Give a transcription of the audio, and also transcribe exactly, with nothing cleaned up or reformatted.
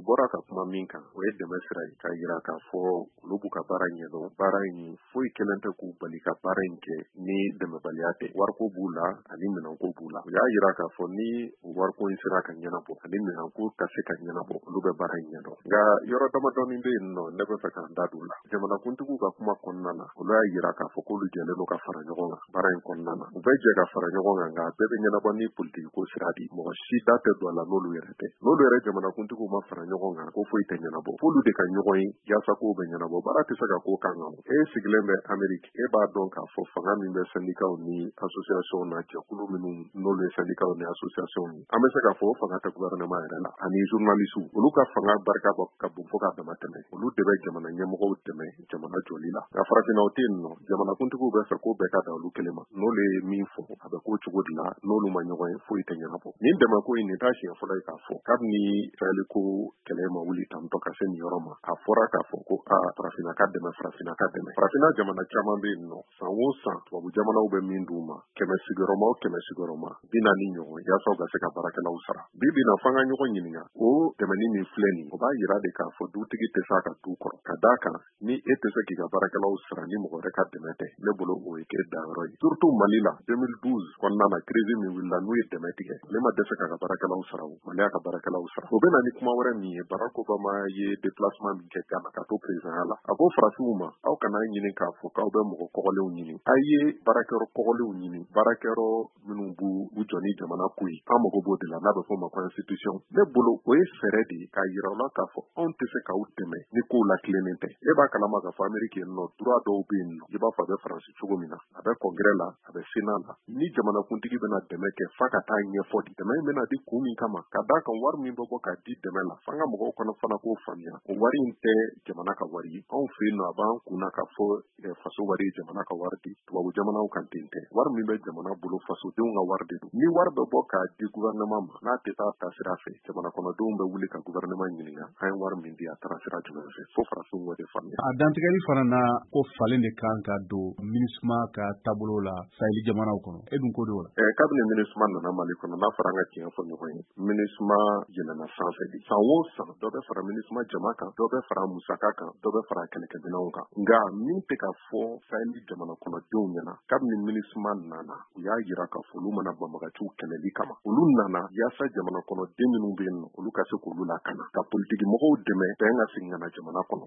bɔra ka kuma min kan o ye dɛmɛ sira ye k'a yira k'a fɔ olu b'u ka baara ɲɛdɔn baara in foyi kelen tɛ k'u bali ka baara in kɛ ni dɛmɛbaliya tɛ wariko b'u la ani minɛnko b'u la o y'a yira k'a fɔ ni wariko in sera ka ɲɛnabɔ ani minɛnko ka se ka ɲɛnabɔ olu bɛ baara in ɲɛdɔn nka yɔrɔ damadɔni bɛ yen nɔ ne bɛ fɛ k'an da don la jamanakuntigiw ka kuma kɔnɔna na olu y'a yira k'a fɔ k'olu jɛlen don ka fara ɲɔgɔn kan baara in kɔnɔna na u bɛ jɛ ka fara ɲɔgɔn kan nka bɛɛ bɛ ɲɛnabɔ ni politigiko sira di mɔgɔ si da tɛ don a la n'olu yɛrɛ tɛ n'olu yɛrɛ jamanakuntigiw ma fara ɲɔgɔn kan ko foyi tɛ ɲɛnabɔ f'olu de ka ɲɔgɔn ye yaasa k'o bɛ ɲɛnabɔ baara tɛ se ka k'o kan kan e sigilen bɛ Ameriki e b'a dɔn k'a fɔ fanga min bɛ sɛndikaw ni asosiyasiɔnw na jɛkulu minnu n'olu ye sɛndikaw ni asosiyasiɔnw ye an bɛ se k'a fɔ o fanga tɛ gouvernement yɛrɛ la ani journalisiw olu ka fanga barika ka bon fo ka dama tɛmɛ olu de bɛ jamana ɲɛmɔgɔw dɛmɛ jamana jɔli la nka farafinnaw tɛ yen nɔ jamanakuntigiw bɛ fɛ k'o bɛɛ ka da olu kelen ma n'olu ye min fɔ a bɛ k'o cogo de la n'olu ma ɲɔgɔn ye foyi tɛ ɲɛnabɔ nin dɛmɛko in nin t'a siɲɛ fɔlɔ ye k'a fɔ kabini israɛliko kɛlɛ ma wuli tantɔ ka se nin yɔrɔ ma a fɔra k'a fɔ ko a farafinna ka dɛmɛ farafinna ka dɛmɛ farafinna jamana caman bɛ yen nɔ san o san tubabu jamanaw bɛ min d'u ma kɛmɛ sigiyɔrɔma o kɛmɛ sigiyɔrɔma bi naani ɲɔgɔn yaasa u ka se ka baarakɛlaw sara bi bi na f'an ka ɲɔgɔn ɲininka o dɛmɛni min filɛ nin o b'a yira de k'a fɔ dutigi tɛ se a ka du kɔrɔ ka d'a kan ni e tɛ se k'i ka baarakɛlaw sara ni mɔgɔ wɛrɛ ka dɛmɛ tɛ ne bolo o ye kɛ dayɔrɔ ye surtout Mali la deux mille douze kɔnɔna na crise min wulila n'u ye dɛmɛ tigɛ ale ma dɛsɛ k'a ka baarakɛlaw sara o Mali y'a ka baarakɛlaw sara o bɛ na ni kuma wɛrɛ min ye Barack Obama ye déplacement min kɛ Ghana ka to présidentya la a ko farafinw ma aw kana ɲini k'a fɔ k'aw bɛ mɔgɔ kɔgɔlenw ɲini a ye baarakɛyɔrɔ kɔgɔlenw ɲini baarakɛyɔrɔ minnu b'u u jɔ ni jamana ko ye an mago b'o de la n'a bɛ fɔ o ma ko institution ne bolo o ye fɛɛrɛ de ye k'a yira la k'a fɔ anw tɛ se k'aw dɛmɛ ni kow latilennen tɛ e b'a kalama k'a fɔ Ameriki yen nɔ droit dɔw bɛ yen nɔ i b'a fɔ a bɛ Faransi cogo min na a bɛ congrès la a bɛ sénat la ni jamanakuntigi bɛna dɛmɛ kɛ f'a ka taa ɲɛfɔ de dɛmɛ in bɛna di kun min kama ka d'a kan wari min bɛ bɔ k'a di dɛmɛ la f'an ka mɔgɔw kɔnɔ fana k'o faamuya o wari in tɛ jamana ka wari ye anw fɛ yen nɔ a b'an kunna k'a fɔ faso wari ye jamana ka wari di tubabu jamanaw kan ten tɛ wari min bɛ jamana bolo fasodenw ka wari de don ni wari bɛ bɔ k'a di gouvernement ma n'a tɛ taa taasira fɛ jamana kɔnɔdenw bɛ wuli ka gouvernement ɲininka an ye wari min di a taara sira jumɛn fɛ fo farafinw k'o de faamuya a dantigɛli fana na ko falen de kan ka don MINUSMA ka taabolo la saheli jamanaw kɔnɔ e dun ko de o la eh, kabini MINUSMA nana Mali kɔnɔ n'a fɔra an ka tiɲɛ fɔ ɲɔgɔn ye MINUSMA yɛlɛnna sanfɛ de san o san dɔ bɛ fara MINUSMA jama kan dɔ bɛ fara musaka kan dɔ bɛ fara kɛlɛkɛminɛnw kan nka min tɛ ka fɔ saheli jamana kɔnɔdenw ɲɛna kabini MINUSMA nana u y'a yira k'a fɔ olu mana banbagaciw kɛlɛli kama olu nana yaasa jamana kɔnɔden minnu bɛ yen nɔ olu ka se k'olu lakana ka politikimɔgɔw dɛmɛ bɛn ka segin ka na jamana kɔnɔ